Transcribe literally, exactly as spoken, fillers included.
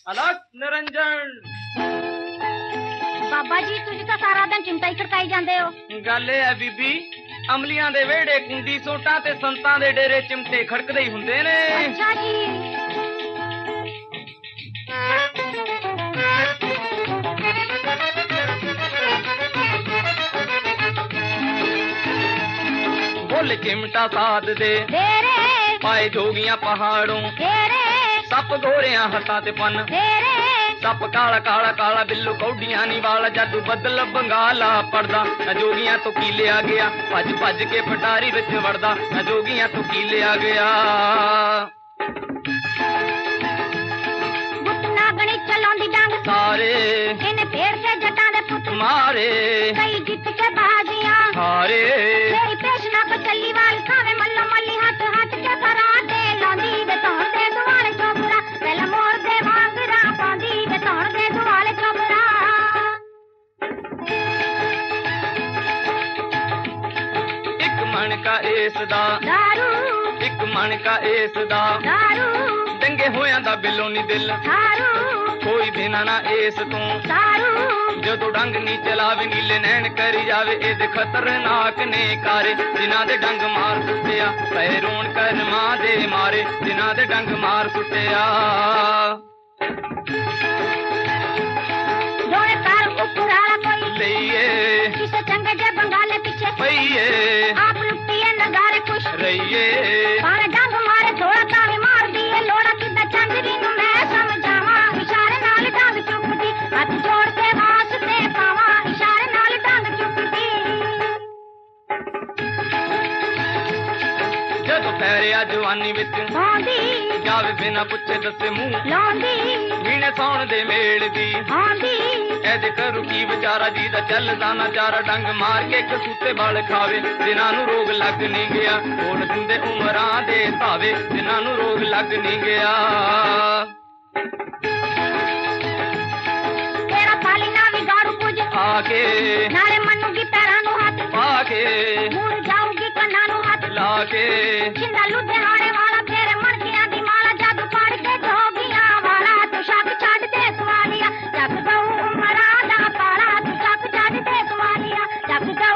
ਅਲਖ ਨਿਰੰਜਨ। ਬਾਬਾ ਜੀ ਤੁਸੀਂ ਤਾਂ ਸਾਰਾ ਦਿਨ ਚਿੰਤਾ ਹੀ ਖੜਕਾਈ ਜਾਂਦੇ ਹੋ। ਗੱਲ ਇਹ ਹੈ ਬੀਬੀ, ਅਮਲੀਆਂ ਦੇ ਵਿਹੜੇ ਕੁੰਡੀ ਸੋਟਾਂ ਤੇ ਸੰਤਾਂ ਦੇ ਡੇਰੇ ਚਿਮਟੇ ਖੜਕਦੇ ਹੀ ਹੁੰਦੇ ਨੇ। ਅੱਛਾ ਜੀ। ਬੋਲ ਚਿਮਟਾ ਸਾਧ ਦੇ ਤੇਰੇ ਪਾਏ ਜੋਗੀਆਂ ਪਹਾੜੋਂ, ਤੇਰੇ ਸੱਪ ਗੋਰਿਆਂ ਹੱਥਾਂ ਤੇ ਪੰਨ, ਤੇਰੇ ਸੱਪ ਕਾਲਾ ਕਾਲਾ ਕਾਲਾ ਬਿੱਲੂ ਕੌਡੀਆਂ ਨੀ ਵਾਲਾ, ਜਾਦੂ ਬੱਦਲ ਬੰਗਾਲਾ ਪੜਦਾ, ਨਾ ਜੋਗੀਆਂ ਤੋਂ ਕੀ ਲਿਆ ਗਿਆ, ਭੱਜ ਭੱਜ ਕੇ ਪਟਾਰੀ ਵਿੱਚ ਵੜਦਾ, ਨਾ ਜੋਗੀਆਂ ਤੋਂ ਕੀ ਲਿਆ ਗਿਆ। ਗੁੱਟ ਨਾਗਣੀ ਚਲਾਉਂਦੀ ਡੰਗ ਸਾਰੇ ਇਹਨੇ ਫੇਰ ਕੇ ਜੱਟਾਂ ਦੇ ਪੁੱਤ ਮਾਰੇ, ਕਈ ਜਿੱਤ ਕੇ ਬਾਜ਼ੀਆਂ ਹਾਰੇ ਤੇਰੀ ਪੇਸ਼ਨਾ ਕੋ ਚੱਲੀ ਵਾਲ ਖਾਵੇ ਮੱਲਾ ਮੱਲੀ ਹੱਥ ਹੱਥ ਕੇ ਪਰਾਂਦੇ ਲਾਉਂਦੀ ਵੇ ਧੌਣ ਦੇ ਦੁਆਲੇ ਚੋਬਰਾ, ਪਹਿਲਾਂ ਮੋਰ ਦੇ ਵਾਂਗਰਾ ਪਾਉਂਦੀ ਵੇ ਧੌਣ ਦੇ ਦੁਆਲੇ ਚੋਬਰਾ। ਇੱਕ ਮਣਕਾ ਇਸ ਦਾ, ਦਾਰੂ ਇੱਕ ਮਣਕਾ ਇਸ ਦਾ, ਦਾਰੂ ਡੰਗੇ ਹੋਇਆਂ ਦਾ ਬਿੱਲੋ ਨੀ ਦਿਲ, ਦਾਰੂ ਕੋਈ ਬਿਨਾ ਨਾ ਇਸ ਤੋਂ, ਦਾਰੂ ਜਦੋਂ ਡੰਗ ਨੀ ਚਲਾਵੇ ਨੀਲੇ ਨੈਣ ਕਰੀ ਜਾਵੇ, ਇਹਦੇ ਖਤਰਨਾਕ ਨੇ ਕਾਰੇ, ਜਿਨ੍ਹਾਂ ਦੇ ਡੰਗ ਮਾਰ ਸੁੱਟਿਆ ਪਏ ਰੋਣ ਕਰਮਾਂ ਦੇ ਮਾਰੇ, ਜਿਨ੍ਹਾਂ ਦੇ ਡੰਗ ਮਾਰ ਸੁੱਟਿਆ। ਦੋਏ ਪੈਰ ਉੱਪਰ ਆਲਾ ਕੋਈ ਲਈਏ ਕਿਸੇ ਚੰਗੇ ਜੇ ਬੰਗਾਲੇ ਪਿੱਛੇ ਪਈਏ, ਆਪ ਲੁੱਟੀਏ ਨਜ਼ਾਰੇ ਖੁਸ਼ ਰਹੀਏ, ਪਰ ਡੰਗ ਮਾਰੇ ਥੋੜਾ ਤਾਂ ਵੀ ਮਾਰਦੀ ਏ ਲੋੜਾ, ਕਿੱਦਾਂ ਚੰਦਰੀ ਨੂੰ ਮੈਂ ਸਮਝਾਵਾਂ, ਇਸ਼ਾਰੇ ਨਾਲ ਡੰਗ ਚੁੱਕਦੀ, ਹੱਥ ਜੋੜ ਕੇ ਵਾਸਤੇ ਪਾਵਾਂ, ਇਸ਼ਾਰੇ ਨਾਲ ਡੰਗ ਚੁੱਕਦੀ। ਜਦੋਂ ਪੈਰਿਆ ਜਵਾਨੀ ਵਿੱਚ ਆਉਂਦੀ ਜਾਵੇ ਬਿਨਾ ਪੁੱਛੇ ਦੱਸੇ ਮੂੰਹ, ਲਾਉਂਦੀ ਵੀਣੇ ਸੌਣ ਦੇ ਮੇਲ ਦੀ, ਆਉਂਦੀ ਇਹਦੇ ਕਰੂ ਕੀ ਵਿਚਾਰਾ ਜੀ ਦਾ ਚੱਲਦਾ ਨਾ ਚਾਰਾ, ਡੰਗ ਮਾਰ ਕੇ ਕਸੂਤੇ ਵਾਲ ਖਾਵੇ, ਜਿਨ੍ਹਾਂ ਨੂੰ ਰੋਗ ਲੱਗ ਨਹੀਂ ਗਿਆ, ਕੋਲ ਦਿੰਦੇ ਉਮਰਾਂ ਦੇ ਧਾਵੇ, ਜਿਨ੍ਹਾਂ ਨੂੰ ਰੋਗ ਲੱਗ ਨਹੀਂ ਗਿਆ। ਤੇਰਾ ਪਾਲੀ ਨਾ ਵਿਗਾੜੂ ਕੁਝ ਆ ਕੇ ਨਾਲੇ ਮੰਨੂਗੀ ਪੈਰਾਂ ਨੂੰ ਹੱਥ, ਪਾ ਕੇ ਮੁੜ ਜਾਊਗੀ ਕੰਨਾਂ ਨੂੰ ਹੱਥ, ਲਾ ਕੇ ਜਿੰਦਾ ਲੁਧਿਆਣੇ ਵਾਲਾ ਤੇਰੇ ਮਣਕਿਆਂ ਦੀ ਮਾਲਾ, ਜੱਗ ਪੜ ਕੇ ਜੋਗੀਆਂ ਵਾਲਾ, ਤੂੰ ਸ਼ੱਕ ਛੱਡ ਦੇ ਸਵਾਲੀਆ, ਜੱਗ ਗਊ ਉਮਰਾਂ ਦਾ ਪਾਲਾ, ਤੂੰ ਸ਼ੱਕ ਛੱਡ ਦੇ ਸਵਾਲੀਆ, ਜੱਗ ਗਊ